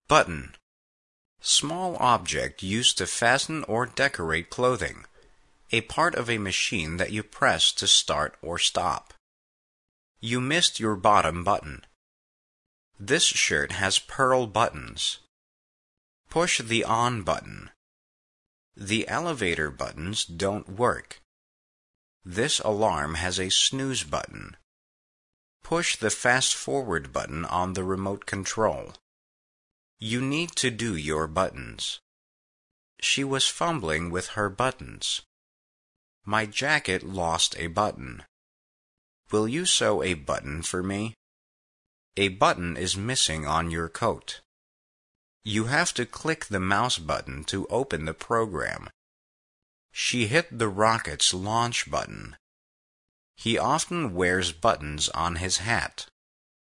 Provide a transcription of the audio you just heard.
Button. Small object used to fasten or decorate clothing. A part of a machine that you press to start or stop. You missed your bottom button. This shirt has pearl buttons. Push the on button. The elevator buttons don't work. This alarm has a snooze button. Push the fast forward button on the remote control. You need to do your buttons. She was fumbling with her buttons. My jacket lost a button. Will you sew a button for me? A button is missing on your coat. You have to click the mouse button to open the program. She hit the rocket's launch button. He often wears buttons on his hat.